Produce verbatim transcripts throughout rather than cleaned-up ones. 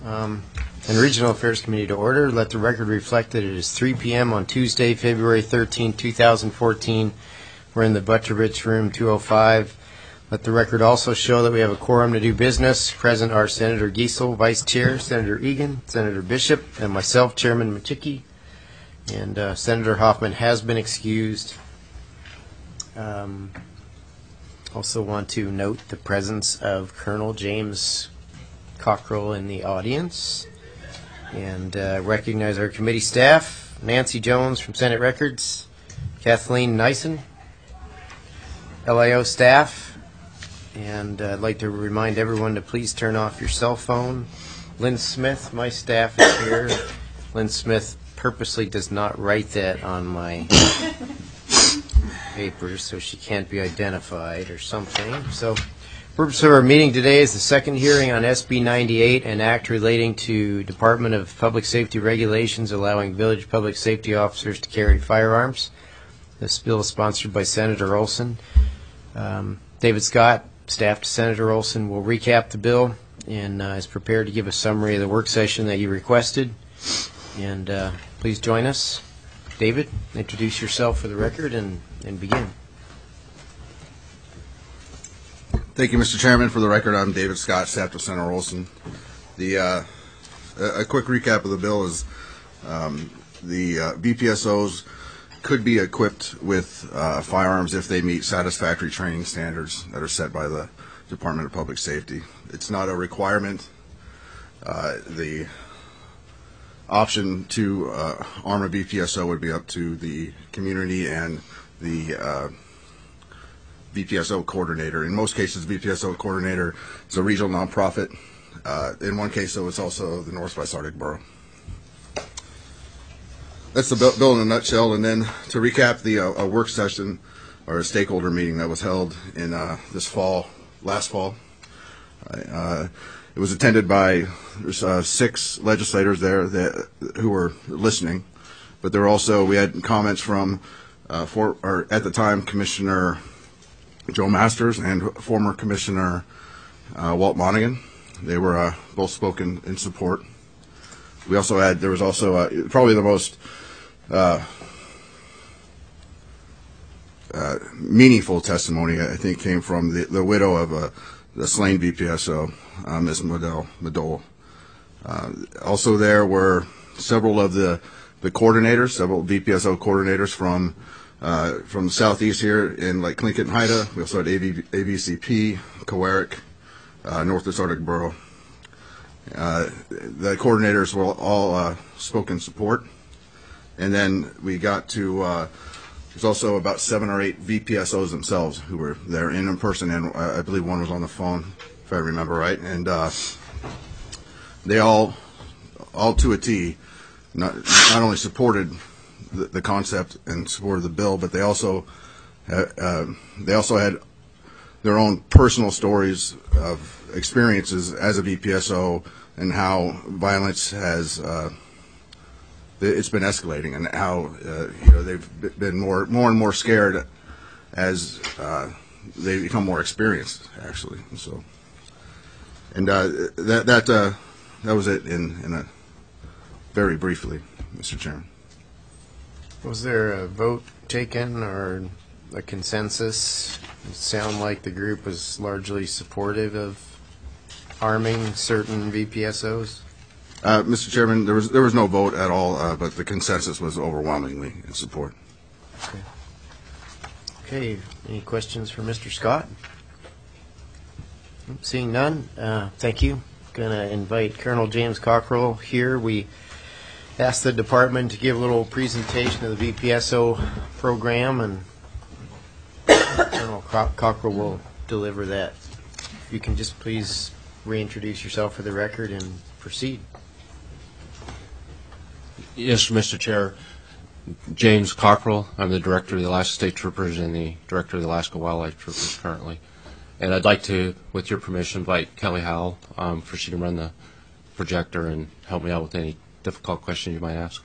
Um, and Regional Affairs Committee to order. Let the record reflect that it is three p m on Tuesday, February thirteenth, two thousand fourteen. We're in the Butterbridge Room two oh five. Let the record also show that we have a quorum to do business. Present are Senator Giesel, Vice Chair, Senator Egan, Senator Bishop, and myself, Chairman Machicki. And uh, Senator Hoffman has been excused. Um, also want to note the presence of Colonel James Cockrell in the audience. And uh, recognize our committee staff, Nancy Jones from Senate Records, Kathleen Nyson, L I O staff, and uh, I'd like to remind everyone to please turn off your cell phone. Lynn Smith, my staff, is here. Lynn Smith purposely does not write that on my papers, so she can't be identified or something. So, purpose of our meeting today is the second hearing on S B ninety-eight, an act relating to Department of Public Safety regulations allowing village public safety officers to carry firearms. This bill is sponsored by Senator Olson. Um, David Scott, staff to Senator Olson, will recap the bill and uh, is prepared to give a summary of the work session that you requested. And uh, please join us. David, introduce yourself for the record and, and begin. Thank you, Mister Chairman. For the record, I'm David Scott, staff to Senator Olson. The uh, a, a quick recap of the bill is um, the uh, V P S Os could be equipped with uh, firearms if they meet satisfactory training standards that are set by the Department of Public Safety. It's not a requirement. Uh, the option to uh, arm a V P S O would be up to the community and the uh, V P S O coordinator. In most cases, V P S O coordinator is a regional nonprofit. Uh, in one case, though, it's also the Northwest Arctic Borough. That's the bill, bill in a nutshell. And then to recap the uh, a work session or a stakeholder meeting that was held in uh, this fall, last fall. Uh, it was attended by there's uh, six legislators there that who were listening, but there were also we had comments from uh, for or at the time Commissioner Joe Masters and former Commissioner uh, Walt Monaghan. They were uh, both spoken in support. We also had there was also uh, probably the most uh, uh, meaningful testimony I think came from the, the widow of a. the slain V P S O, uh, Miz Madole. Madole. Uh, also there were several of the, the coordinators, several V P S O coordinators from uh, from the southeast here in like Clinton, Haida. We also had A V C P, Coeric, uh, Northwest Arctic Borough. Uh, the coordinators were all uh, spoke in support. And then we got to uh, there's also about seven or eight V P S Os themselves who were there in person, and I believe one was on the phone, if I remember right. And uh, they all, all to a T, not not only supported the, the concept and supported the bill, but they also uh, uh, they also had their own personal stories of experiences as a V P S O and how violence has. Uh, It's been escalating, and how uh, you know they've been more, more and more scared as uh, they become more experienced, actually. And so, and uh, that that uh, that was it in in a very briefly, Mister Chairman. Was there a vote taken or a consensus? It sounded like the group was largely supportive of arming certain V P S Os. Uh, Mister Chairman, there was there was no vote at all, uh, but the consensus was overwhelmingly in support. Okay. Okay. Any questions for Mister Scott? Seeing none, uh, thank you. Going to invite Colonel James Cockrell here. We asked the department to give a little presentation of the V P S O program, and Colonel Co- Cockrell will deliver that. If you can just please reintroduce yourself for the record and proceed. Yes, Mister Chair. James Cockrell. I'm the Director of the Alaska State Troopers and the Director of the Alaska Wildlife Troopers currently. And I'd like to, with your permission, invite Kelly Howell um, for she to run the projector and help me out with any difficult questions you might ask.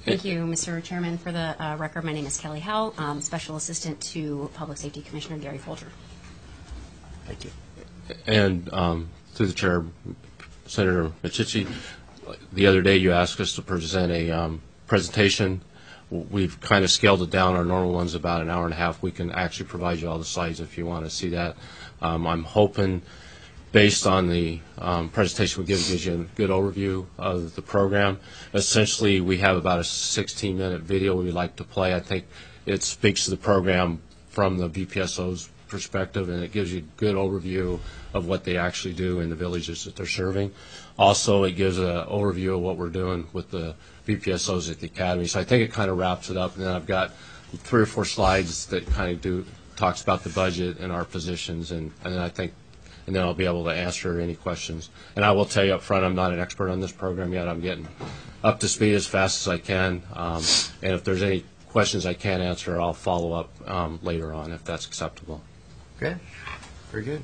Thank you, Mister Chairman. For the uh, record, my name is Kelly Howell, um, Special Assistant to Public Safety Commissioner Gary Folger. Thank you. And um, through the chair, Senator Michichi, the other day you asked us to present a um, presentation. We've kind of scaled it down. Our normal one's about an hour and a half. We can actually provide you all the slides if you want to see that. Um, I'm hoping, based on the um, presentation we give, gives you a good overview of the program. Essentially, we have about a sixteen minute video we'd like to play. I think it speaks to the program from the V P S O's perspective, and it gives you a good overview of what they actually do in the villages that they're serving. Also, it gives an overview of what we're doing with the V P S Os at the academy. So I think it kind of wraps it up, and then I've got three or four slides that kind of do talks about the budget and our positions, and, and then I think and then I'll be able to answer any questions. And I will tell you up front, I'm not an expert on this program yet. I'm getting up to speed as fast as I can, um, and if there's any questions I can't answer, I'll follow up um, later on if that's acceptable. Okay, very good.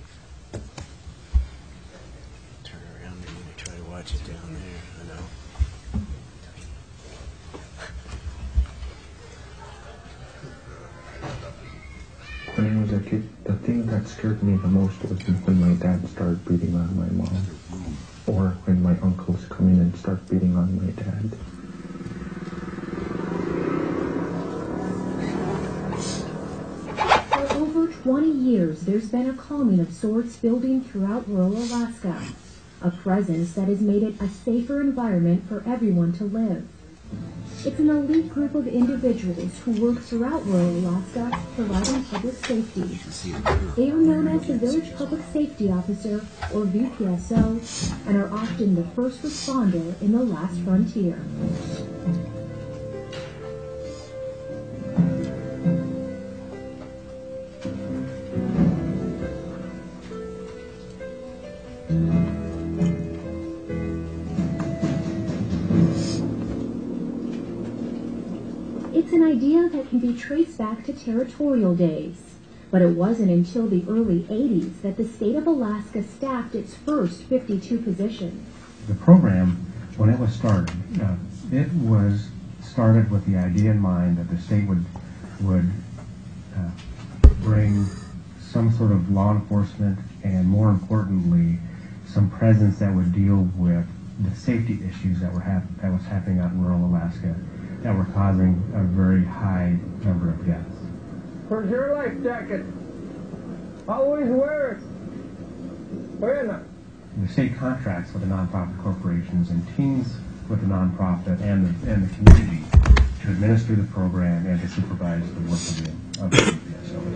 Turn around and try to watch it down there. I know. When I was a kid, the thing that scared me the most was when my dad started beating on my mom, or when my uncles come in and start beating on my dad. For over twenty years, there's been a calming of sorts building throughout rural Alaska, a presence that has made it a safer environment for everyone to live. It's an elite group of individuals who work throughout rural Alaska providing public safety. They are known as the Village Public Safety Officer, or V P S O, and are often the first responder in the last frontier. It's an idea that can be traced back to territorial days, but it wasn't until the early eighties that the state of Alaska staffed its first fifty-two positions. The program, when it was started, uh, it was started with the idea in mind that the state would would uh, bring some sort of law enforcement and, more importantly, some presence that would deal with the safety issues that were hap- that was happening out in rural Alaska that were causing a very high number of deaths. Where's your life jacket? Always wear it. Wear it. The state contracts with the nonprofit corporations and teams with the nonprofit and the, and the community to administer the program and to supervise the work of the, of the V P S O.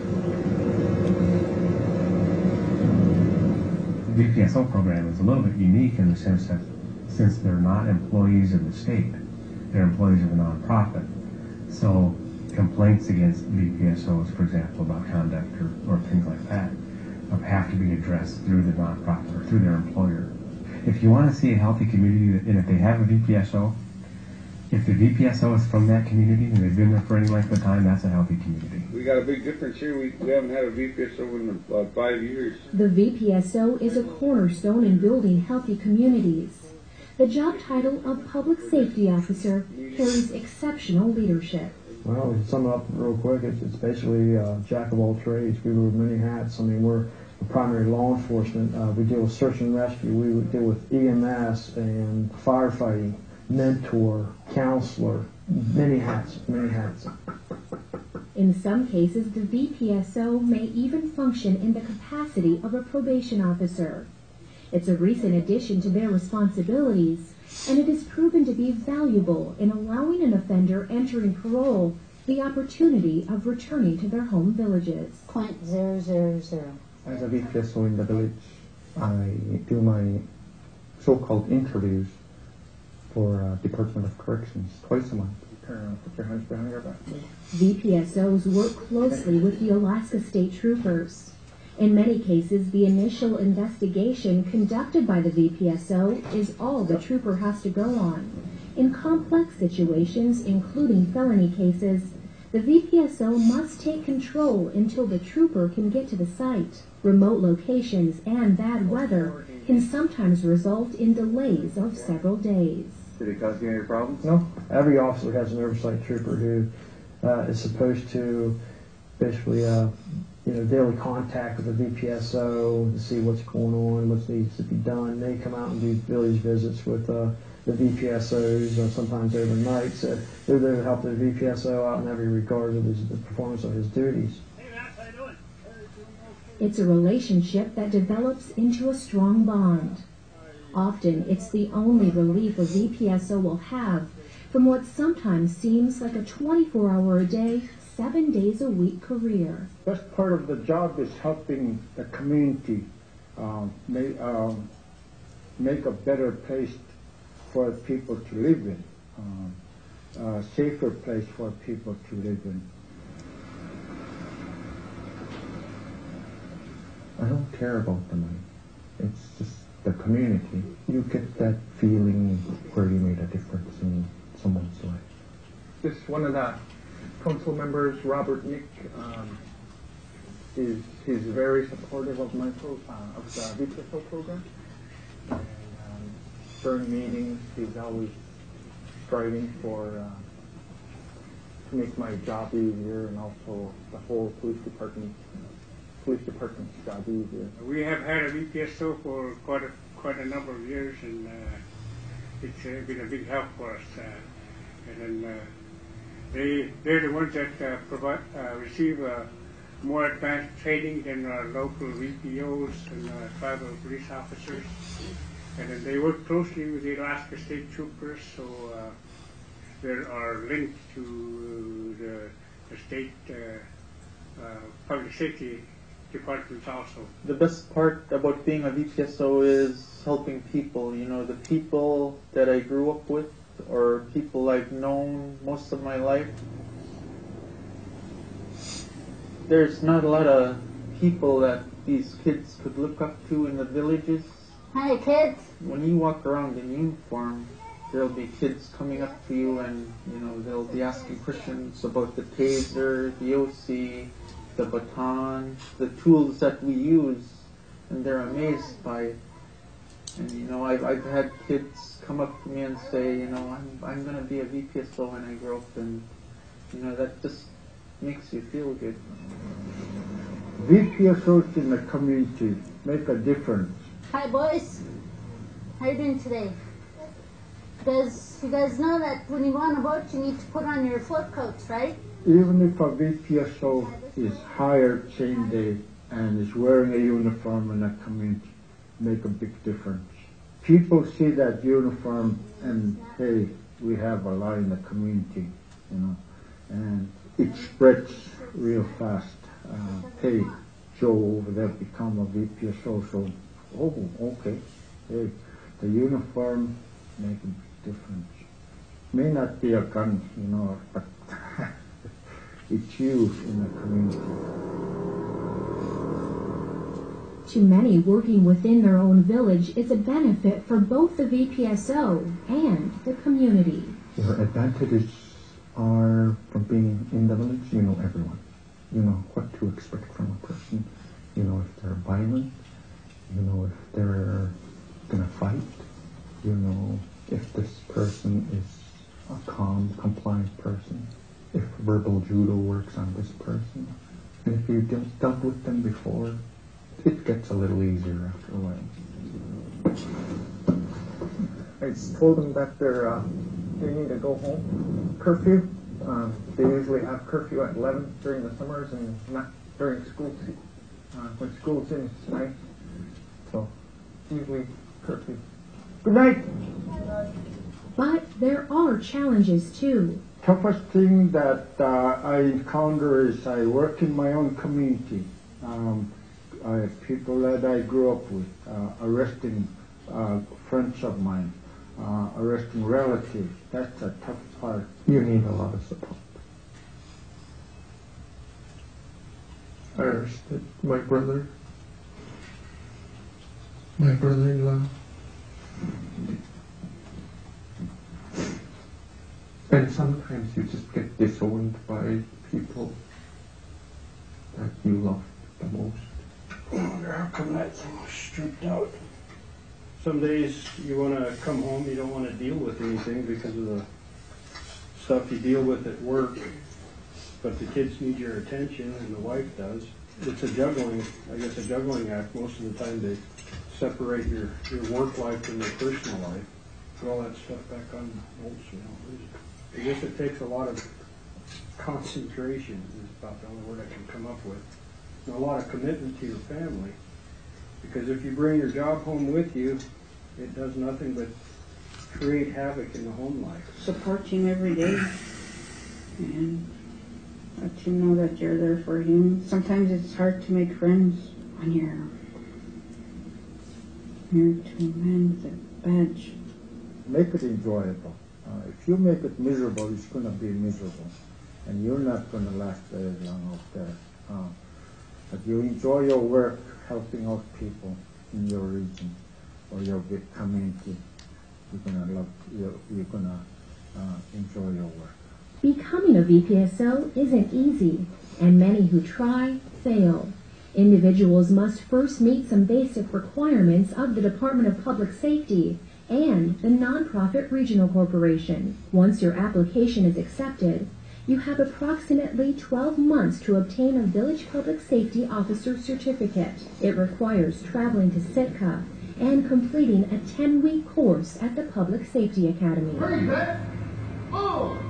The V P S O program is a little bit unique in the sense that since they're not employees of the state, they're employees of a nonprofit. So complaints against V P S Os, for example, about conduct or, or things like that, have to be addressed through the nonprofit or through their employer. If you want to see a healthy community, and if they have a V P S O, if the V P S O is from that community and they've been there for any length of time, that's a healthy community. We got a big difference here. We, we haven't had a V P S O in about five years. The V P S O is a cornerstone in building healthy communities. The job title of Public Safety Officer carries exceptional leadership. Well, to sum it up real quick, it's, it's basically uh, jack of all trades. We wear many hats. I mean, we're the primary law enforcement. Uh, we deal with search and rescue. We would deal with E M S and firefighting, mentor, counselor, many hats, many hats. In some cases, the V P S O may even function in the capacity of a probation officer. It's a recent addition to their responsibilities, and it has proven to be valuable in allowing an offender entering parole the opportunity of returning to their home villages. Point zero zero zero. As a V P S O in the village, I do my so-called interviews for uh, Department of Corrections twice a month. Turn around, put your hands behind your back. V P S Os work closely with the Alaska State Troopers. In many cases, the initial investigation conducted by the V P S O is all the trooper has to go on. In complex situations, including felony cases, the V P S O must take control until the trooper can get to the site. Remote locations and bad weather can sometimes result in delays of several days. Did it cause you any problems? No, every officer has an oversight trooper who uh, is supposed to basically, uh, you know, daily contact with the V P S O to see what's going on, what needs to be done. They come out and do village visits with uh, the V P S Os, uh, sometimes overnight. So they're there to help the V P S O out in every regard of his, the performance of his duties. It's a relationship that develops into a strong bond. Often, it's the only relief a V P S O will have from what sometimes seems like a twenty-four hour a day, seven days a week career. Best part of the job is helping the community um, make, um, make a better place for people to live in, um, a safer place for people to live in. I don't care about the money. It's just the community. You get that feeling where you made a difference in someone's life. This one of the council members, Robert Nick, um, is he's very supportive of my pro, uh, of the V P S O program. And um, during meetings, he's always striving for uh, to make my job easier, and also the whole police department. Police department's job easier. We have had a V P S O for quite a, quite a number of years, and uh, it's uh, been a big help for us. Uh, and then uh, they, they're the ones that uh, provide, uh, receive uh, more advanced training than our local V P Os and uh, tribal police officers. And then they work closely with the Alaska State Troopers, so uh, they are linked to the, the state uh, uh, public safety departments also. The best part about being a V P S O is helping people. You know, the people that I grew up with or people I've known most of my life. There's not a lot of people that these kids could look up to in the villages. Hi, kids. When you walk around in uniform, there'll be kids coming up to you and, you know, they'll be asking questions about the taser, the O C, the baton, the tools that we use, and they're amazed by it. And you know, I've, I've had kids come up to me and say, you know, I'm, I'm going to be a V P S O when I grow up, and you know, that just makes you feel good. V P S Os in the community make a difference. Hi, boys. How are you doing today? Because you guys know that when you go on a boat, you need to put on your float coats, right? Even if a V P S O is hired same day and is wearing a uniform in the community, make a big difference. People see that uniform and, hey, we have a lot in the community, you know, and it spreads real fast. Uh, hey, Joe over there become a V P S O, so, oh, okay, hey, the uniform make a big difference. May not be a gun, you know, but it's used in the community. To many, working within their own village is a benefit for both the V P S O and the community. Your advantages are from being in the village, you know everyone. You know what to expect from a person. You know if they're violent. You know if they're going to fight. You know if this person is a calm, compliant person. If verbal judo works on this person. And if you've de- dealt with them before, it gets a little easier after a while. I told them that they're, uh, they need to go home. Curfew. Um, they usually have curfew at eleven during the summers and not during school se- uh, when school's in it's night. So usually curfew. Good night. But there are challenges too. Toughest thing that uh, I encounter is I work in my own community. Um, I, people that I grew up with, uh, arresting uh, friends of mine, uh, arresting relatives. That's a tough part. You need a lot of support. I arrested my brother, my brother-in-law, and sometimes you just get disowned by people that you love the most. I wonder how come that thing was stripped out. some days you want to come home, you don't want to deal with anything because of the stuff you deal with at work, but the kids need your attention and the wife does. It's a juggling, I guess a juggling act most of the time to separate your, your work life from your personal life. Put all that stuff back on the bolts, you know. I guess it takes a lot of concentration is about the only word I can come up with. And a lot of commitment to your family. Because if you bring your job home with you, it does nothing but create havoc in the home life. Support him every day and let him know that you're there for him. Sometimes it's hard to make friends when you're married to a man with a badge. Make it enjoyable. Uh, if you make it miserable, it's going to be miserable. And you're not going to last very long out there. Uh, but you enjoy your work helping out people in your region or your big community. You're going to love, you're, you're going to uh, enjoy your work. Becoming a V P S O isn't easy, and many who try fail. Individuals must first meet some basic requirements of the Department of Public Safety and the Nonprofit Regional Corporation. Once your application is accepted, you have approximately twelve months to obtain a Village Public Safety Officer certificate. It requires traveling to Sitka and completing a ten-week course at the Public Safety Academy. Hurry, Beth! Oh!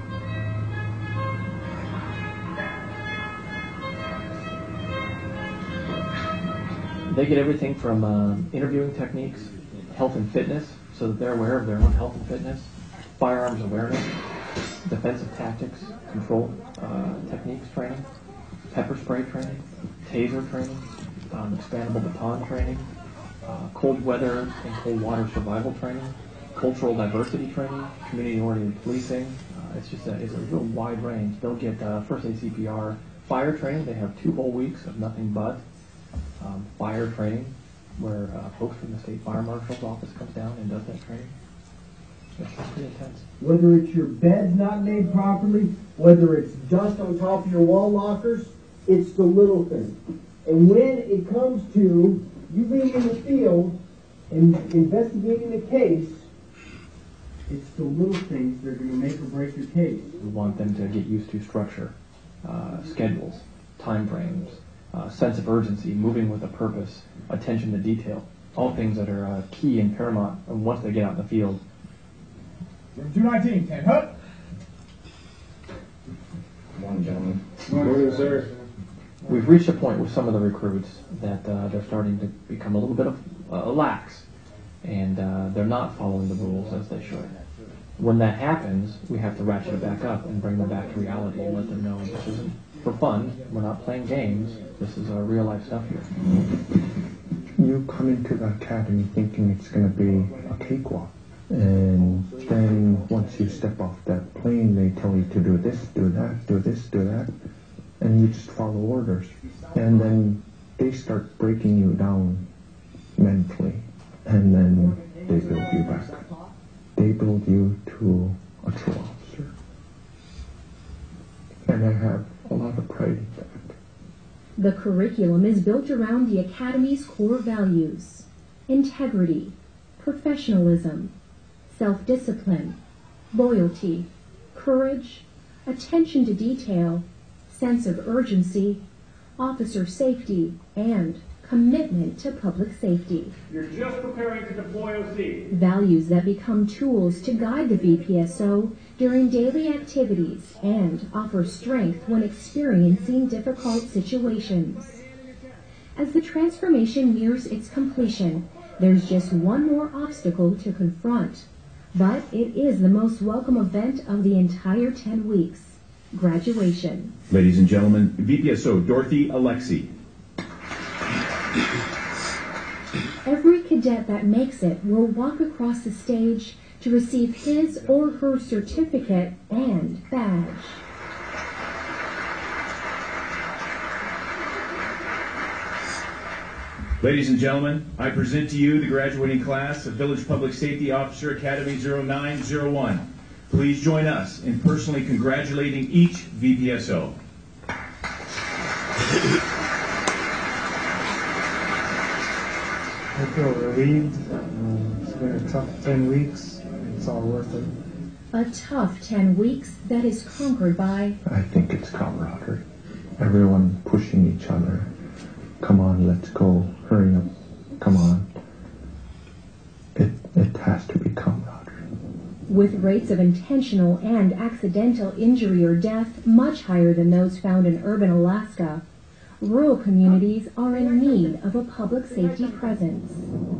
They get everything from uh, interviewing techniques, health and fitness, so that they're aware of their own health and fitness, firearms awareness, defensive tactics, control uh, techniques training, pepper spray training, taser training, um, expandable baton training, uh, cold weather and cold water survival training, cultural diversity training, community-oriented policing. Uh, it's just a, it's a real wide range. They'll get uh, first aid C P R, fire training. They have two whole weeks of nothing but um, fire training, where uh, folks from the state fire marshal's office comes down and does that training. It's pretty intense. Whether it's your bed's not made properly, whether it's dust on top of your wall lockers, it's the little things. And when it comes to you being in the field and investigating a case, it's the little things that are going to make or break your case. We want them to get used to structure, uh, schedules, time frames, uh, sense of urgency, moving with a purpose, attention to detail, all things that are uh, key and paramount once they get out in the field. two nineteen, ten, hut! Good morning, gentlemen. Good morning, sir. We've reached a point with some of the recruits that uh, they're starting to become a little bit of uh, lax, and uh, they're not following the rules as they should. When that happens, we have to ratchet it back up and bring them back to reality and let them know this isn't for fun. We're not playing games. This is our real life stuff here. You come into the academy thinking it's going to be a cakewalk. And then once you step off that plane, they tell you to do this, do that, do this, do that. And you just follow orders. And then they start breaking you down mentally. And then they build you back. They build you to a true officer. And I have a lot of pride in that. The curriculum is built around the Academy's core values: integrity, professionalism, self-discipline, loyalty, courage, attention to detail, sense of urgency, officer safety, and commitment to public safety. You're just preparing to deploy O C. Values that become tools to guide the V P S O during daily activities and offer strength when experiencing difficult situations. As the transformation nears its completion, there's just one more obstacle to confront. But it is the most welcome event of the entire ten weeks, graduation. Ladies and gentlemen, V P S O Dorothy Alexi. Every cadet that makes it will walk across the stage to receive his or her certificate and badge. Ladies and gentlemen, I present to you the graduating class of Village Public Safety Officer Academy zero nine zero one. Please join us in personally congratulating each V P S O. I feel relieved. Um, it's been a tough ten weeks. It's all worth it. A tough ten weeks that is conquered by I think it's camaraderie. Everyone pushing each other. Come on, let's go. Hurry up. Come on. It, it has to be camaraderie. with rates of intentional and accidental injury or death much higher than those found in urban Alaska. Rural communities are in need of a public safety presence.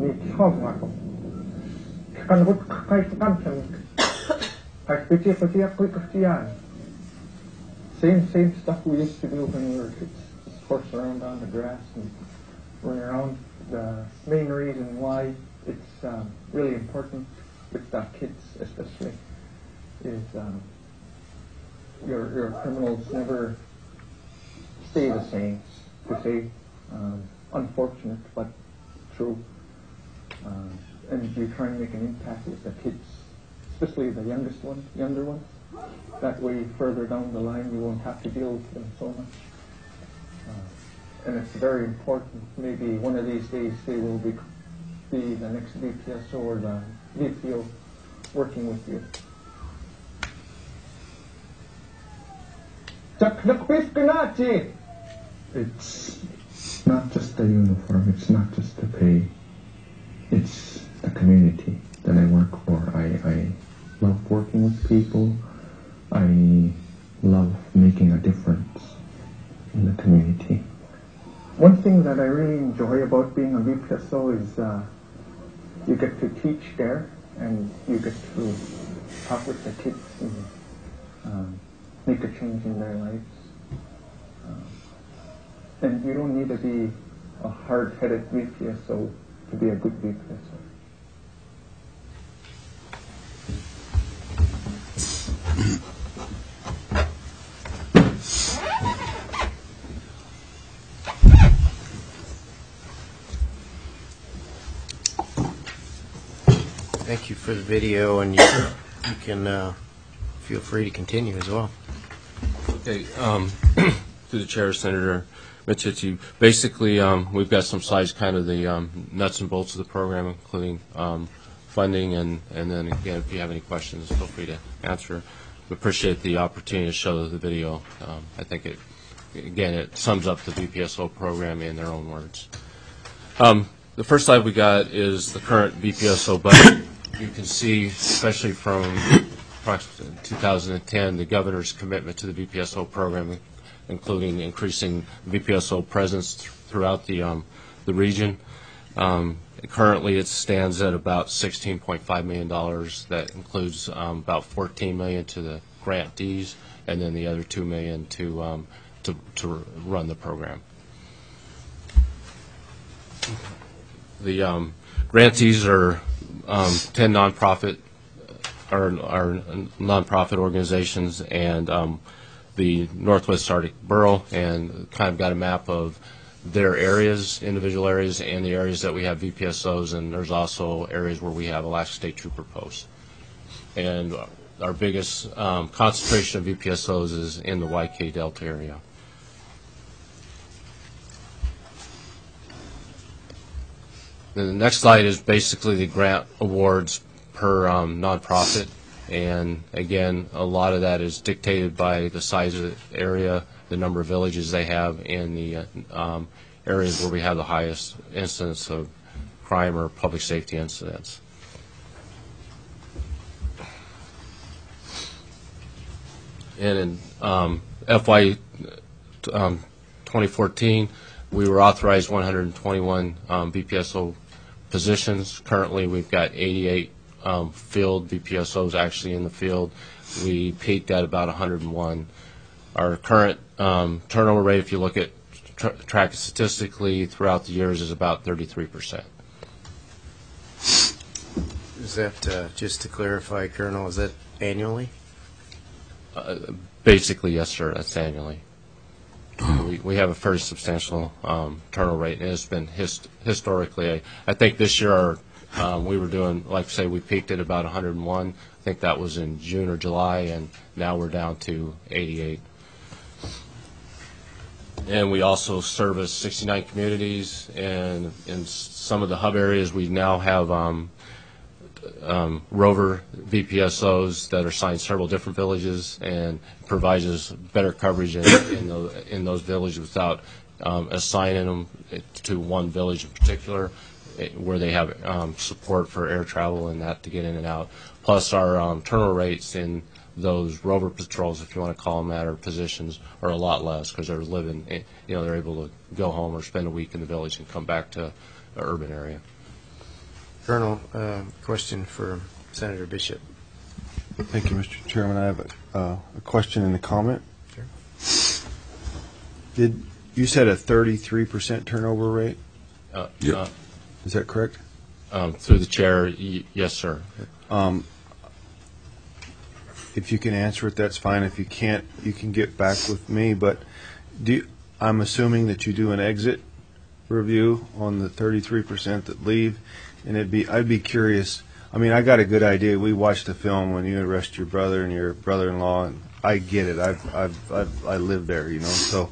Same, same stuff we used to do when we were kids. Just horse around on the grass and run around. The main reason why it's um, really important with the kids especially is um, your, your criminals never stay the same, to say. Um, unfortunate, but true. Uh, and you try and make an impact with the kids, especially the youngest ones, younger ones. That way, further down the line, you won't have to deal with them so much. Uh, and it's very important. Maybe one of these days they will be, be the next V P S O or the V P O working with you. It's not just the uniform, it's not just the pay, it's the community that I work for. I, I love working with people. I love making a difference in the community. One thing that I really enjoy about being a V P S O is uh, you get to teach there, and you get to talk with the kids and um, make a change in their lives. Um, and you don't need to be a hard-headed V P S O to be a good V P S O. Thank you for the video, and you, you can uh, feel free to continue as well. Okay, um, through the chair, Senator Micici, basically um, we've got some slides, kind of the um, nuts and bolts of the program, including um, funding, and, and then again, if you have any questions, feel free to answer. We appreciate the opportunity to show the video. Um, I think it, again, it sums up the V P S O program in their own words. Um, the first slide we got is the current V P S O budget. You can see, especially from two thousand ten, the governor's commitment to the V P S O program, including increasing V P S O presence th throughout the um, the region. Um, currently, it stands at about sixteen point five million dollars. That includes um, about fourteen million dollars to the grantees, and then the other two million dollars to um, to to run the program. The um, grantees are um, ten nonprofit are, are nonprofit organizations, and um, the Northwest Arctic Borough, and kind of got a map of their areas, individual areas, and the areas that we have V P S Os, and there's also areas where we have Alaska State Trooper posts. And our biggest um, concentration of V P S Os is in the Y K Delta area. Then the next slide is basically the grant awards per um, nonprofit, and again, a lot of that is dictated by the size of the area, the number of villages they have, and the uh, um, areas where we have the highest incidence of crime or public safety incidents. And in um, F Y um, twenty fourteen, we were authorized one hundred twenty-one um, V P S O positions. Currently, we've got eighty-eight um, field V P S Os actually in the field. We peaked at about one hundred one. Our current um, turnover rate, if you look at tra track statistically throughout the years, is about thirty-three percent. Is that, uh, just to clarify, Colonel, is that annually? Uh, basically, yes, sir. That's annually. We, we have a very substantial um, turnover rate, and it's been hist historically. I, I think this year our, um, we were doing, like I say, we peaked at about one hundred one. I think that was in June or July, and now we're down to eighty-eight. and we also service sixty-nine communities, and in some of the hub areas we now have um, um, rover V P S Os that are assigned several different villages, and provides us better coverage in, in, those, in those villages without um, assigning them to one village in particular, where they have um, support for air travel and that to get in and out. Plus our um, turnover rates in those rover patrols, if you want to call them that, or positions, are a lot less because they're living, you know, they're able to go home or spend a week in the village and come back to an urban area. Colonel, uh, question for Senator Bishop. Thank you, Mister Chairman. I have a, uh, a question and a comment. Sure. Did you said a thirty-three percent turnover rate? Uh, Yep. uh, Is that correct? Um, through the chair, y yes, sir. Um, if you can answer it, that's fine. If you can't, you can get back with me. But do you, I'm assuming that you do an exit review on the thirty-three percent that leave, and it'd be I'd be curious. I mean, I got a good idea. We watched the film when you arrest your brother and your brother-in-law, and I get it. I've I've, I've I live there, you know. So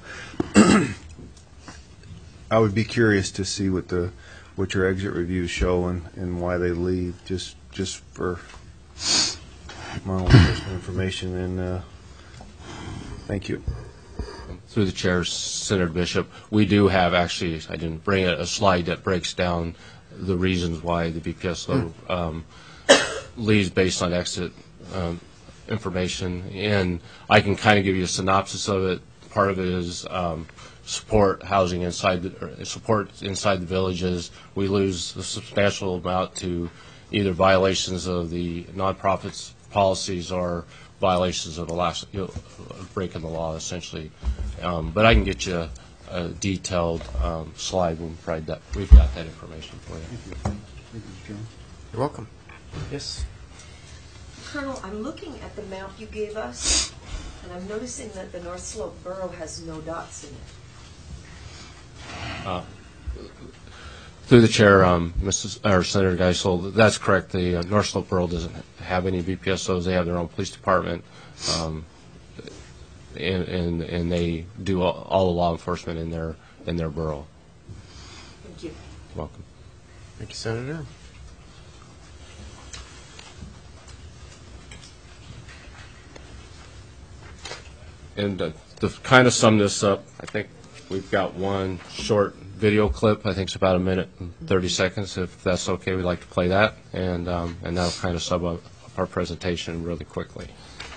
I would be curious to see what the what your exit reviews show and, and why they leave, just just for my own personal information. And uh, thank you. Through the chair, Senator Bishop, we do have actually, I didn't bring it, a slide that breaks down the reasons why the B P S O um, leaves based on exit um, information. And I can kind of give you a synopsis of it. Part of it is um, support housing inside the, support inside the villages. We lose a substantial amount to either violations of the nonprofits policies or violations of the last, you know, breaking the law, essentially. Um, but I can get you a, a detailed um, slide when we that. We've got that information for you. Thank you. Thank you, John. You're welcome. Yes. Colonel, I'm looking at the map you gave us, and I'm noticing that the North Slope Borough has no dots in it. Uh, through the chair, um, Missus or Senator Geisel, that's correct. The uh, North Slope Borough doesn't have any V P S Os. They have their own police department, um, and, and and they do all, all the law enforcement in their in their borough. Thank you. You're welcome. Thank you, Senator. And uh, to kind of sum this up, I think we've got one short video clip. I think it's about a minute and thirty seconds. If that's okay, we'd like to play that, and um, and that'll kind of sum up our presentation really quickly.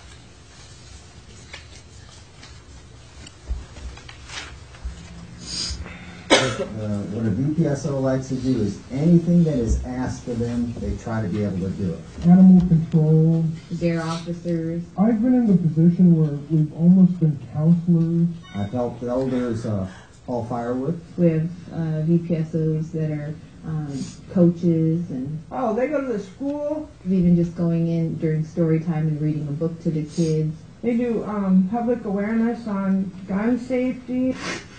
Uh, what a V P S O likes to do is anything that is asked of them, they try to be able to do it. Animal control. Dare officers. I've been in the position where we've almost been counselors. I've helped elders uh, haul firewood. We have uh, V P S Os that are um, coaches, and oh, they go to the school. Even just going in during story time and reading a book to the kids. They do um, public awareness on gun safety.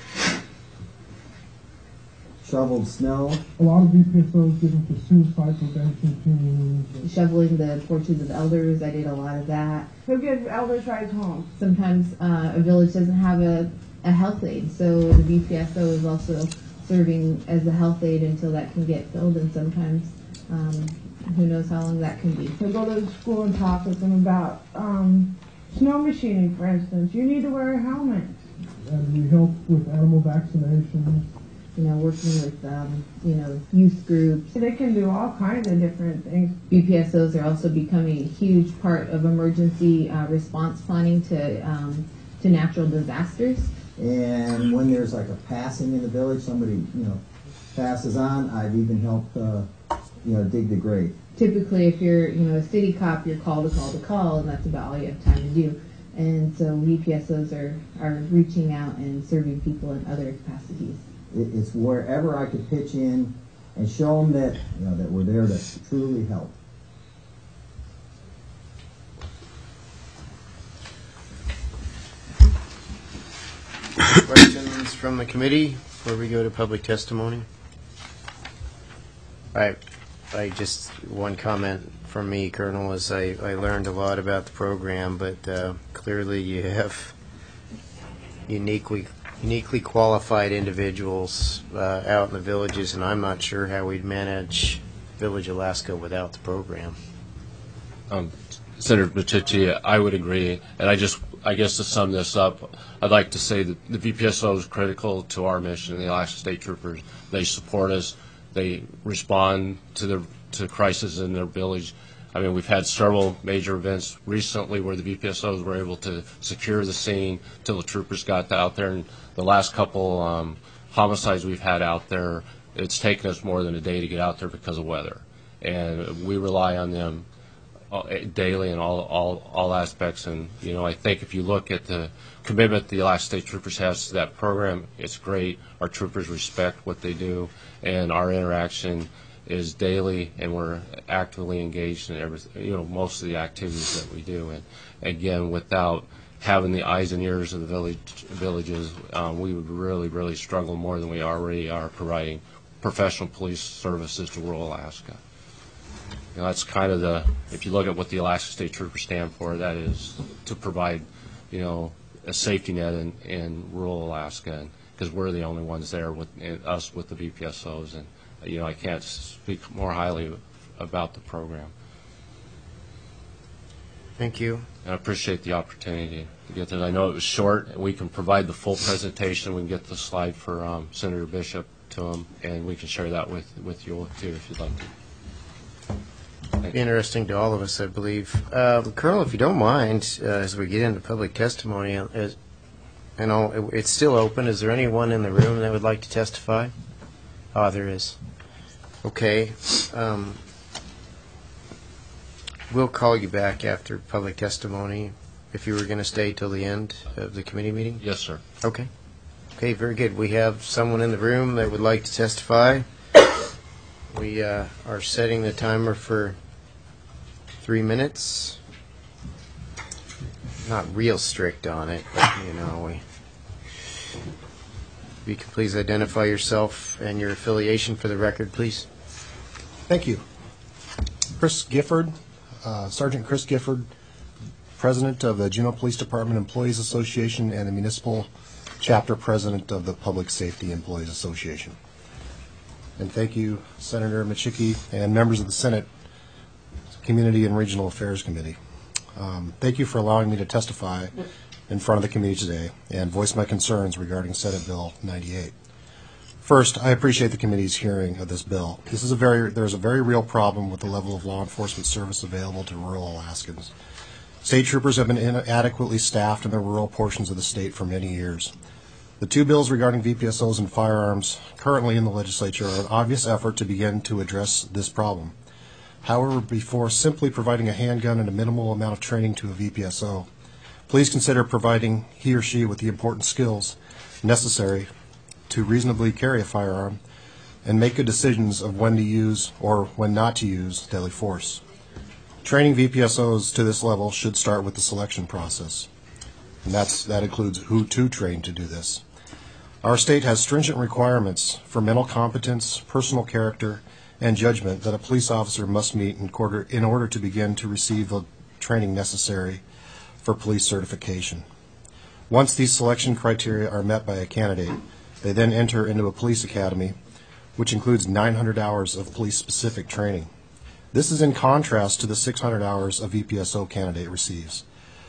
Shoveled snow. A lot of V P S Os get into suicide prevention teams. Shoveling the porches of elders, I did a lot of that. Who gives elders rides home? Sometimes uh, a village doesn't have a, a health aide, so the V P S O is also serving as a health aide until that can get filled, and sometimes um, who knows how long that can be. So go to the school and talk with them about um, snow machining, for instance. You need to wear a helmet. And we help with animal vaccinations. You know, working with, um, you know, youth groups. They can do all kinds of different things. V P S Os are also becoming a huge part of emergency uh, response planning to um, to natural disasters. And when there's like a passing in the village, somebody, you know, passes on, I've even helped, uh, you know, dig the grave. Typically, if you're, you know, a city cop, you're called to call to call, and that's about all you have time to do. And so V P S Os are, are reaching out and serving people in other capacities. It's wherever I could pitch in and show them that, you know, that we're there to truly help. Questions from the committee before we go to public testimony? All right. I just, one comment from me, Colonel, is I, I learned a lot about the program, but uh, clearly you have uniquely uniquely qualified individuals uh, out in the villages, and I'm not sure how we'd manage Village Alaska without the program. Um, Senator Matici, I would agree, and I just, I guess to sum this up, I'd like to say that the V P S O is critical to our mission. The Alaska State Troopers, they support us, they respond to the to crisis in their village. I mean, we've had several major events recently where the V P S Os were able to secure the scene till the troopers got out there. And the last couple um, homicides we've had out there, it's taken us more than a day to get out there because of weather, and we rely on them daily in all, all, all aspects. And, you know, I think if you look at the commitment the Alaska State Troopers has to that program, it's great. Our troopers respect what they do, and our interaction is daily, and we're actively engaged in everything, you know, most of the activities that we do. And again, without having the eyes and ears of the village, villages, um, we would really, really struggle more than we already are providing professional police services to rural Alaska. You know, that's kind of the, if you look at what the Alaska State Troopers stand for, that is to provide, you know, a safety net in, in rural Alaska, because we're the only ones there with and us with the V P S Os. And, you know, I can't speak more highly about the program. Thank you. And I appreciate the opportunity to get this. I know it was short, and we can provide the full presentation. We can get the slide for um, Senator Bishop to him, and we can share that with, with you too if you'd like to. It'd be interesting to all of us, I believe. Um, Colonel, if you don't mind, uh, as we get into public testimony, uh, as, I know it, it's still open. Is there anyone in the room that would like to testify? Ah, there is. Okay. Um, we'll call you back after public testimony if you were going to stay till the end of the committee meeting. Yes, sir. Okay. Okay, very good. We have someone in the room that would like to testify. We uh, are setting the timer for three minutes. Not real strict on it, but, you know, we... If you can please identify yourself and your affiliation for the record, please. Thank you. Chris Gifford, uh, Sergeant Chris Gifford, President of the Juneau Police Department Employees Association and the Municipal Chapter President of the Public Safety Employees Association. And thank you, Senator Micciche and members of the Senate Community and Regional Affairs Committee. Um, thank you for allowing me to testify in front of the committee today and voice my concerns regarding Senate Bill ninety-eight. First, I appreciate the committee's hearing of this bill. This is a very, there's a very real problem with the level of law enforcement service available to rural Alaskans. State troopers have been inadequately staffed in the rural portions of the state for many years. The two bills regarding V P S Os and firearms currently in the legislature are an obvious effort to begin to address this problem. However, before simply providing a handgun and a minimal amount of training to a V P S O, please consider providing he or she with the important skills necessary to reasonably carry a firearm and make good decisions of when to use or when not to use deadly force. Training V P S Os to this level should start with the selection process, and that's, that includes who to train to do this. Our state has stringent requirements for mental competence, personal character, and judgment that a police officer must meet in order, in order to begin to receive the training necessary for police certification. Once these selection criteria are met by a candidate, they then enter into a police academy, which includes nine hundred hours of police-specific training. This is in contrast to the six hundred hours a V P S O candidate receives.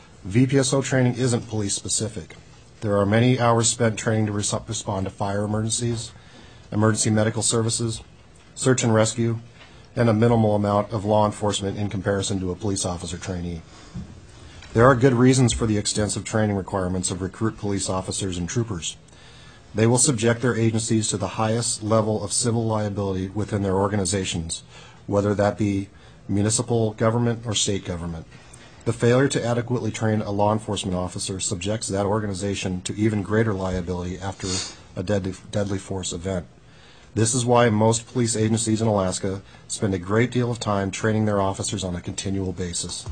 V P S O training isn't police-specific. There are many hours spent training to res- respond to fire emergencies, emergency medical services, search and rescue, and a minimal amount of law enforcement in comparison to a police officer trainee. There are good reasons for the extensive training requirements of recruit police officers and troopers. They will subject their agencies to the highest level of civil liability within their organizations, whether that be municipal government or state government. The failure to adequately train a law enforcement officer subjects that organization to even greater liability after a deadly, deadly force event. This is why most police agencies in Alaska spend a great deal of time training their officers on a continual basis.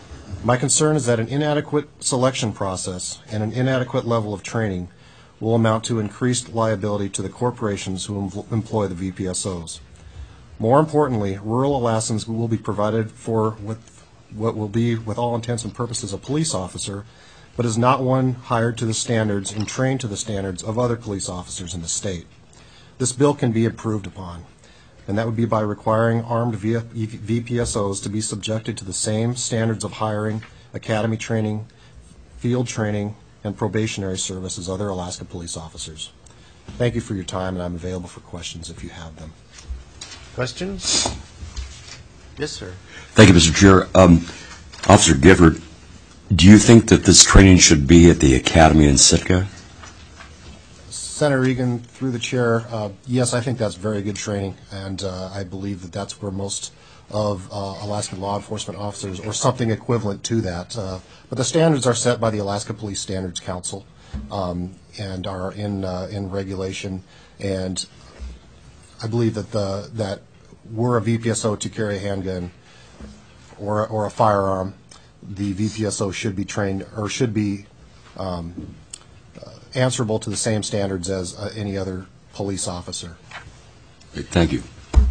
My concern is that an inadequate selection process and an inadequate level of training will amount to increased liability to the corporations who em- employ the V P S Os. More importantly, rural Alaskans will be provided for with what will be, with all intents and purposes, a police officer but is not one hired to the standards and trained to the standards of other police officers in the state. This bill can be improved upon, and that would be by requiring armed V P S Os to be subjected to the same standards of hiring, academy training, field training, and probationary service as other Alaska police officers. Thank you for your time, and I'm available for questions if you have them. Questions? Yes, sir. Thank you, Mister Chair. Um, Officer Gifford, do you think that this training should be at the Academy in Sitka? Senator Egan, through the chair, uh, yes, I think that's very good training, and uh, I believe that that's where most of uh, Alaskan law enforcement officers, or something equivalent to that. Uh, but the standards are set by the Alaska Police Standards Council um, and are in uh, in regulation. And I believe that the that were a V P S O to carry a handgun or or a firearm, the V P S O should be trained or should be um, uh, answerable to the same standards as uh, any other police officer. Thank you.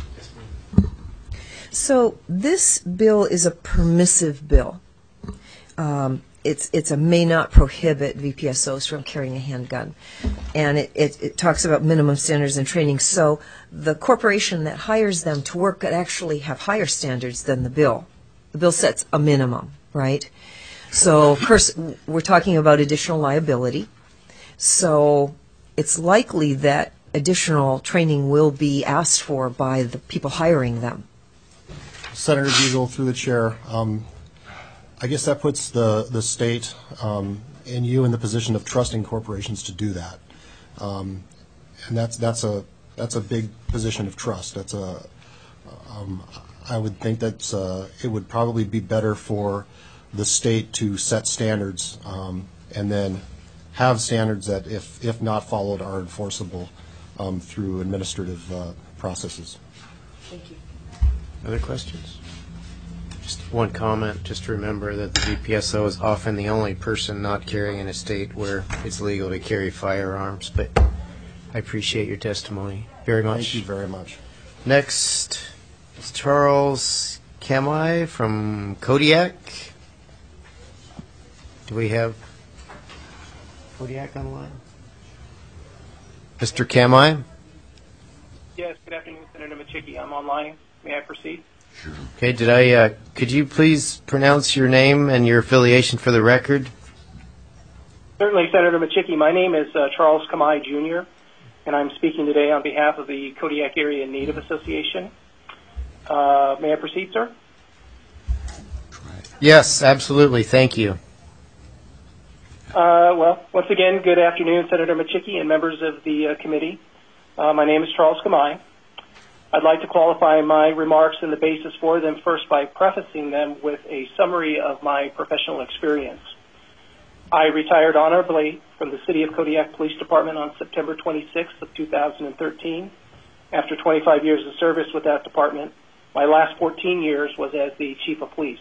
So this bill is a permissive bill. Um, it's it's a may not prohibit V P S Os from carrying a handgun, and it, it, it talks about minimum standards and training. So the corporation that hires them to work could actually have higher standards than the bill. The bill sets a minimum, right? So of course we're talking about additional liability. So it's likely that additional training will be asked for by the people hiring them. Senator Beagle, through the chair, um, I guess that puts the, the state um, and you in the position of trusting corporations to do that. Um, and that's, that's, a, that's a big position of trust. That's a, um, I would think that uh, it would probably be better for the state to set standards um, and then have standards that, if, if not followed, are enforceable um, through administrative uh, processes. Thank you. Other questions? Just one comment. Just remember that the V P S O is often the only person not carrying in a state where it's legal to carry firearms. But I appreciate your testimony very much. Thank you very much. Next is Charles Kamai from Kodiak. Do we have Kodiak on the line? Mister Kamai? Yes, good afternoon, Senator Machicki. I'm online. May I proceed? Sure. Okay, did I, uh, could you please pronounce your name and your affiliation for the record? Certainly, Senator Machicki. My name is uh, Charles Kamai, Junior, and I'm speaking today on behalf of the Kodiak Area Native Association. Uh, may I proceed, sir? Yes, absolutely. Thank you. Uh, well, once again, good afternoon, Senator Machicki and members of the uh, committee. Uh, my name is Charles Kamai. I'd like to qualify my remarks and the basis for them first by prefacing them with a summary of my professional experience. I retired honorably from the City of Kodiak Police Department on September twenty-sixth of two thousand thirteen. After twenty-five years of service with that department, my last fourteen years was as the Chief of Police.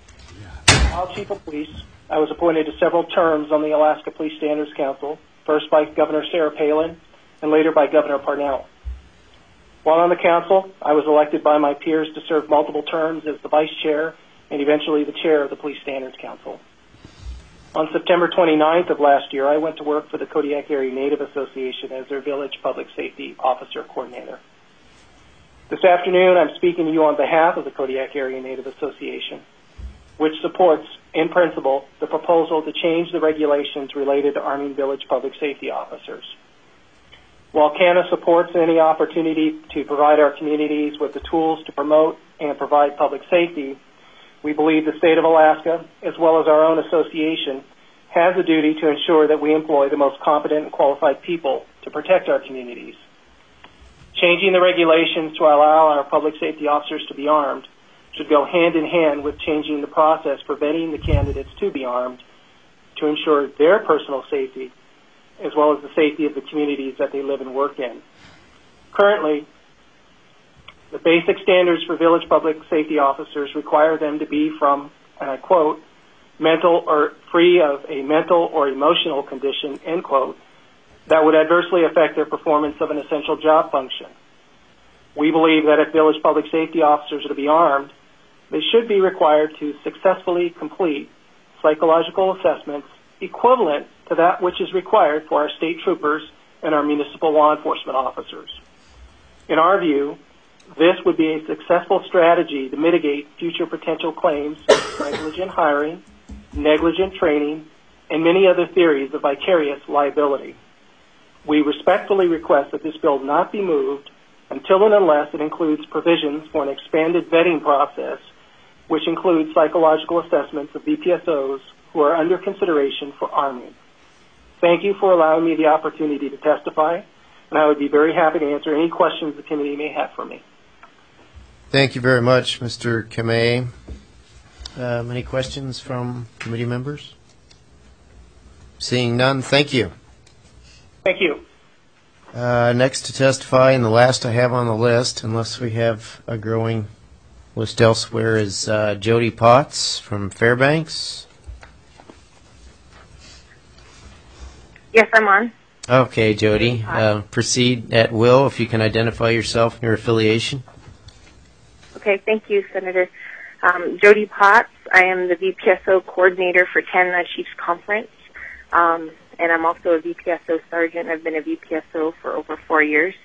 While Chief of Police, I was appointed to several terms on the Alaska Police Standards Council, first by Governor Sarah Palin and later by Governor Parnell. While on the council, I was elected by my peers to serve multiple terms as the vice chair and eventually the chair of the Police Standards Council. On September twenty-ninth of last year, I went to work for the Kodiak Area Native Association as their Village Public Safety Officer Coordinator. This afternoon, I'm speaking to you on behalf of the Kodiak Area Native Association, which supports, in principle, the proposal to change the regulations related to arming village public safety officers. While C A N A supports any opportunity to provide our communities with the tools to promote and provide public safety, we believe the state of Alaska, as well as our own association, has a duty to ensure that we employ the most competent and qualified people to protect our communities. Changing the regulations to allow our public safety officers to be armed should go hand in hand with changing the process for vetting the candidates to be armed to ensure their personal safety as well as the safety of the communities that they live and work in. Currently, the basic standards for village public safety officers require them to be from, and I quote, mental or free of a mental or emotional condition, end quote, that would adversely affect their performance of an essential job function. We believe that if village public safety officers are to be armed, they should be required to successfully complete psychological assessments equivalent to that which is required for our state troopers and our municipal law enforcement officers. In our view, this would be a successful strategy to mitigate future potential claims of negligent hiring, negligent training, and many other theories of vicarious liability. We respectfully request that this bill not be moved until and unless it includes provisions for an expanded vetting process, which includes psychological assessments of V P S Os who are under consideration for arming. Thank you for allowing me the opportunity to testify, and I would be very happy to answer any questions the committee may have for me. Thank you very much, Mister Kamei. Um, any questions from committee members? Seeing none, thank you. Thank you. Uh, next to testify, and the last I have on the list, unless we have a growing list elsewhere, is uh, Jody Potts from Fairbanks. Yes, I'm on. Okay, Jody. Uh, proceed at will if you can identify yourself and your affiliation. Okay, thank you, Senator. Um, Jody Potts. I am the V P S O coordinator for Canada Chiefs Conference, um, and I'm also a V P S O sergeant. I've been a V P S O for over four years.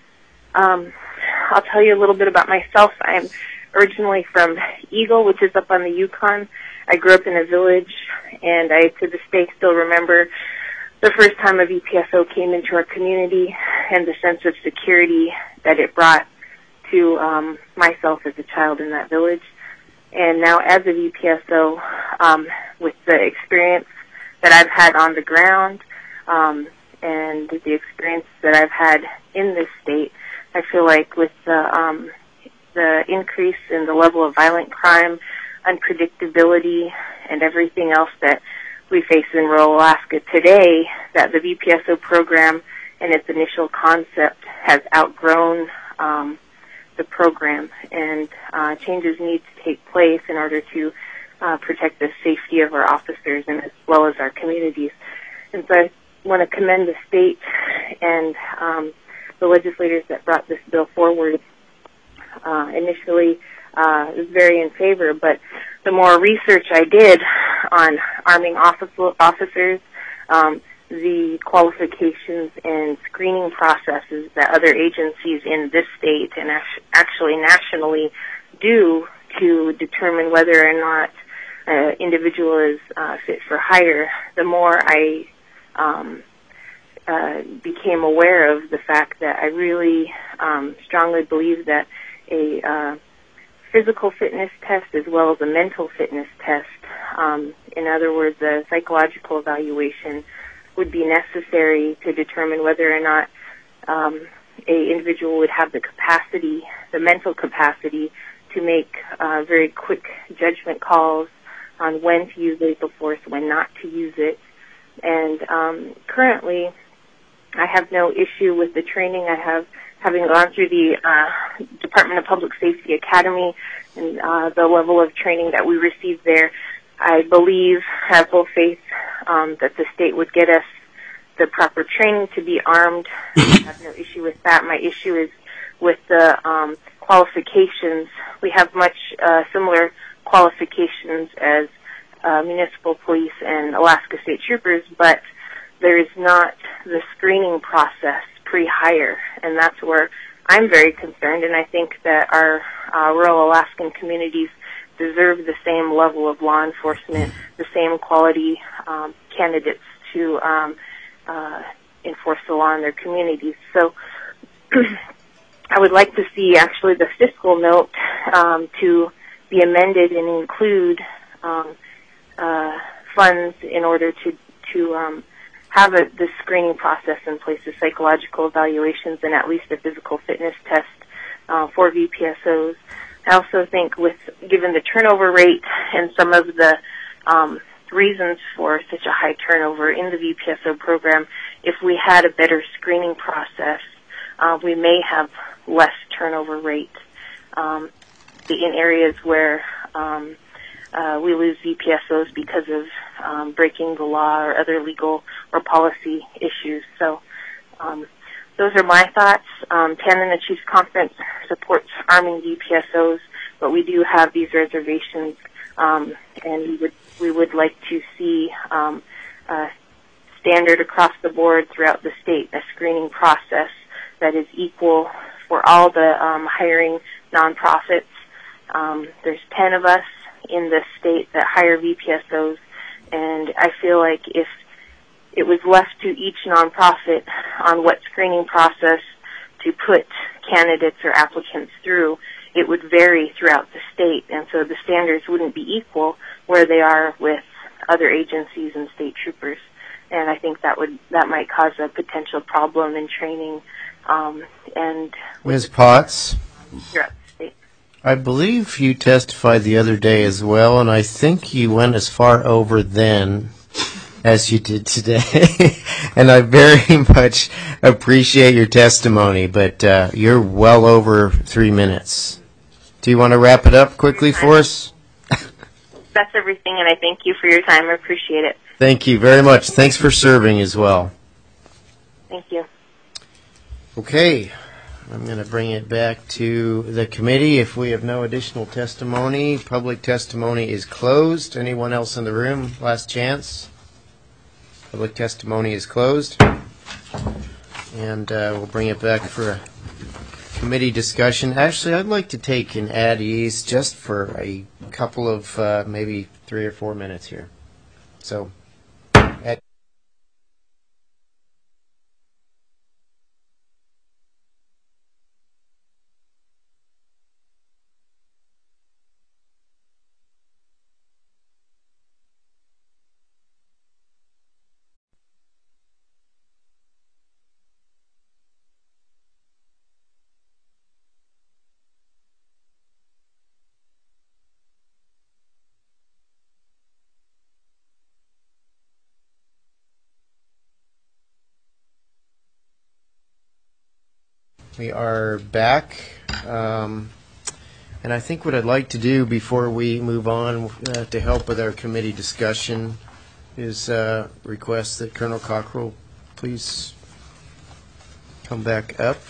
Um, I'll tell you a little bit about myself. I'm originally from Eagle, which is up on the Yukon. I grew up in a village, and I, to this day, still remember the first time a V P S O came into our community and the sense of security that it brought to um, myself as a child in that village. And now as a V P S O, um, with the experience that I've had on the ground um, and the experience that I've had in this state, I feel like with the, um, the increase in the level of violent crime, unpredictability, and everything else that we face in rural Alaska today, that the V P S O program and its initial concept has outgrown um, the program, and uh, changes need to take place in order to uh, protect the safety of our officers and as well as our communities. And so I want to commend the state and um, the legislators that brought this bill forward. Uh, initially, uh, was very in favor, but the more research I did on arming office, officers, um, the qualifications and screening processes that other agencies in this state and actually nationally do to determine whether or not an individual is uh, fit for hire, the more I um, uh, became aware of the fact that I really um, strongly believe that a uh, physical fitness test as well as a mental fitness test, um, in other words, a psychological evaluation, would be necessary to determine whether or not um, a individual would have the capacity, the mental capacity, to make uh, very quick judgment calls on when to use lethal force, when not to use it. And um, currently, I have no issue with the training. I have, having gone through the uh, Department of Public Safety Academy and uh, the level of training that we received there, I believe, have full faith um, that the state would get us the proper training to be armed. I have no issue with that. My issue is with the um, qualifications. We have much uh, similar qualifications as uh, municipal police and Alaska State Troopers, but there is not the screening process pre-hire, and that's where I'm very concerned, and I think that our uh, rural Alaskan communities deserve the same level of law enforcement, the same quality um, candidates to um, uh, enforce the law in their communities. So I would like to see actually the fiscal note um, to be amended and include um, uh, funds in order to, to um, have a, the screening process in place, the psychological evaluations, and at least a physical fitness test uh, for V P S Os. I also think with, given the turnover rate and some of the um, reasons for such a high turnover in the V P S O program, if we had a better screening process, uh, we may have less turnover rate um, in areas where um, uh, we lose V P S Os because of um, breaking the law or other legal or policy issues. So um, those are my thoughts. Um, Canada Chiefs Conference supports arming V P S Os, but we do have these reservations, um, and we would we would like to see um, uh, standard across the board throughout the state, a screening process that is equal for all the um, hiring nonprofits. Um, there's ten of us in the state that hire V P S Os, and I feel like if it was left to each nonprofit on what screening process to put candidates or applicants through, it would vary throughout the state, and so the standards wouldn't be equal where they are with other agencies and state troopers. And I think that would that might cause a potential problem in training um, and Miz Potts, throughout the state. I believe you testified the other day as well, and I think you went as far over then as you did today. And I very much appreciate your testimony, but uh, you're well over three minutes. Do you want to wrap it up quickly for us? That's everything, and I thank you for your time. I appreciate it. Thank you very much. Thanks for serving as well. Thank you. Okay, I'm going to bring it back to the committee. If we have no additional testimony, public testimony is closed. Anyone else in the room? Last chance. Public testimony is closed. And uh, we'll bring it back for a committee discussion. Actually, I'd like to take an ad ease just for a couple of uh, maybe three or four minutes here. So, at We are back, um, and I think what I'd like to do before we move on uh, to help with our committee discussion is uh, request that Colonel Cockrell please come back up.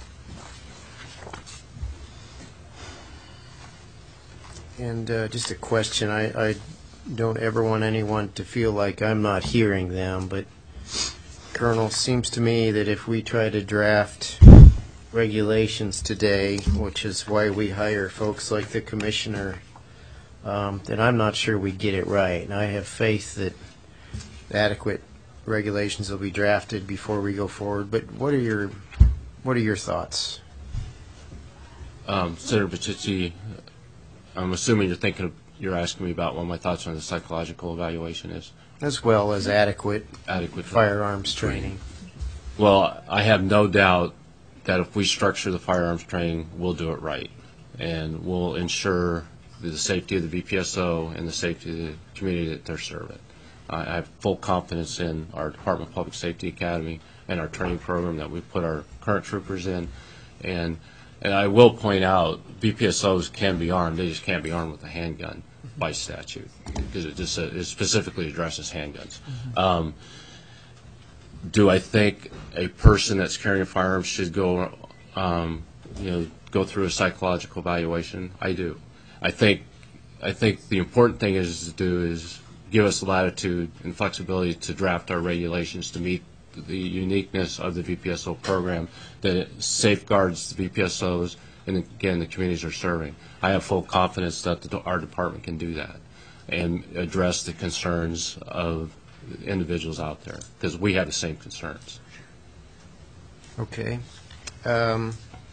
And uh, just a question, I, I don't ever want anyone to feel like I'm not hearing them, but Colonel, seems to me that if we try to draft regulations today, which is why we hire folks like the commissioner, um, then I'm not sure we get it right. And I have faith that adequate regulations will be drafted before we go forward. But what are your what are your thoughts? Um, Senator Pacici, I'm assuming you're thinking of, you're asking me about what my thoughts on the psychological evaluation is. As well as adequate, adequate firearms training. Well, I have no doubt that if we structure the firearms training, we'll do it right, and we'll ensure the safety of the V P S O and the safety of the community that they're serving. I have full confidence in our Department of Public Safety Academy and our training program that we put our current troopers in, and and I will point out V P S Os can be armed; they just can't be armed with a handgun by statute because it just uh, it specifically addresses handguns. Mm-hmm. Um, Do I think a person that's carrying a firearm should go, um, you know, go through a psychological evaluation? I do. I think, I think the important thing is to do is give us latitude and flexibility to draft our regulations to meet the uniqueness of the V P S O program that safeguards the V P S Os and again the communities are serving. I have full confidence that the, our department can do that and address the concerns of individuals out there, because we have the same concerns. Okay. Um,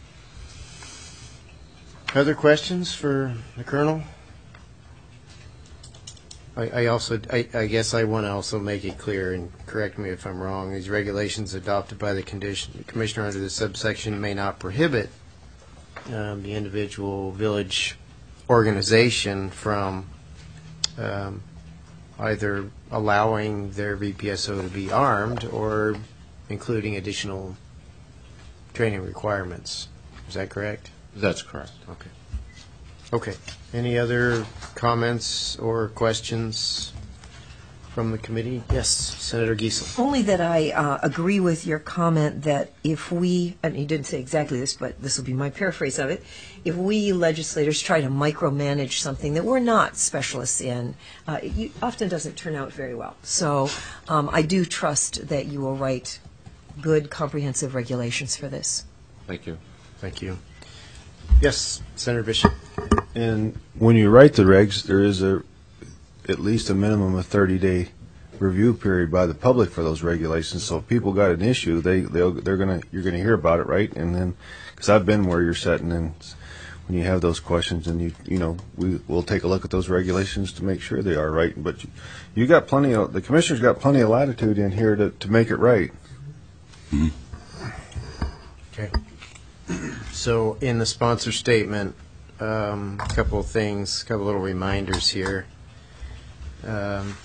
other questions for the Colonel? I, I also, I, I guess I want to also make it clear, and correct me if I'm wrong, these regulations adopted by the condition, Commissioner under this subsection may not prohibit um, the individual village organization from um, either allowing their V P S O to be armed or including additional training requirements. Is that correct? That's correct. Okay. Okay. Any other comments or questions? from the committee? Yes, Senator Giesel. Only that I uh, agree with your comment that if we, and he didn't say exactly this, but this will be my paraphrase of it, if we legislators try to micromanage something that we're not specialists in, uh, it often doesn't turn out very well. So um, I do trust that you will write good, comprehensive regulations for this. Thank you. Thank you. Yes, Senator Bishop. And when you write the regs, there is a at least a minimum of thirty-day review period by the public for those regulations. So if people got an issue, they they'll, they're gonna you're gonna hear about it, right? And then, because I've been where you're sitting, and when you have those questions, and you you know we will take a look at those regulations to make sure they are right. But you, you got plenty of the commissioner's got plenty of latitude in here to to make it right. Mm-hmm. Okay. So in the sponsor statement, um, a couple of things, a couple little reminders here. Um,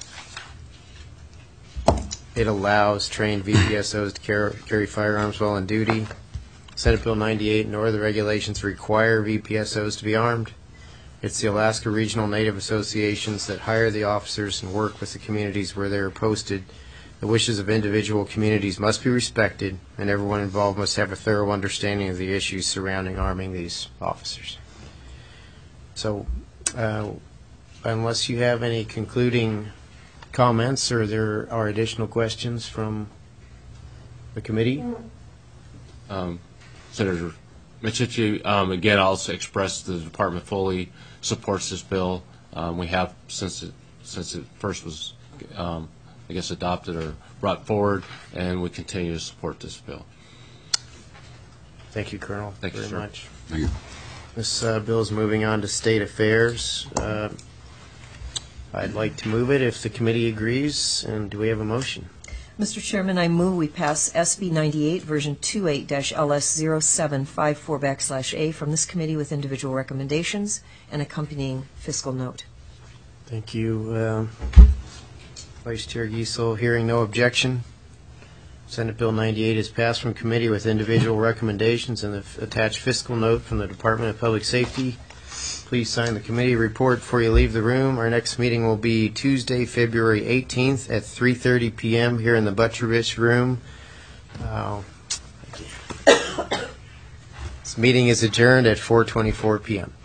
it allows trained V P S Os to carry, carry firearms while on duty. Senate Bill ninety-eight nor the regulations require V P S Os to be armed. It's the Alaska Regional Native Associations that hire the officers and work with the communities where they are posted. The wishes of individual communities must be respected, and everyone involved must have a thorough understanding of the issues surrounding arming these officers. So, uh, unless you have any concluding comments or there are additional questions from the committee? Um, Senator Michichi, um, again, I'll express the department fully supports this bill. Um, we have since it since it first was, um, I guess, adopted or brought forward, and we continue to support this bill. Thank you, Colonel, Thank very you, sir. much. Thank you. This uh, bill is moving on to state affairs. Uh, I'd like to move it if the committee agrees. And do we have a motion? Mister Chairman, I move we pass S B ninety-eight, version twenty-eight L S zero seven five four backslash A from this committee with individual recommendations and accompanying fiscal note. Thank you, uh, Vice Chair Giesel. Hearing no objection, Senate Bill ninety-eight is passed from committee with individual recommendations and the f- attached fiscal note from the Department of Public Safety. Please sign the committee report before you leave the room. Our next meeting will be Tuesday, February eighteenth at three thirty p.m. here in the Butcherich Room. Uh, this meeting is adjourned at four twenty-four p.m.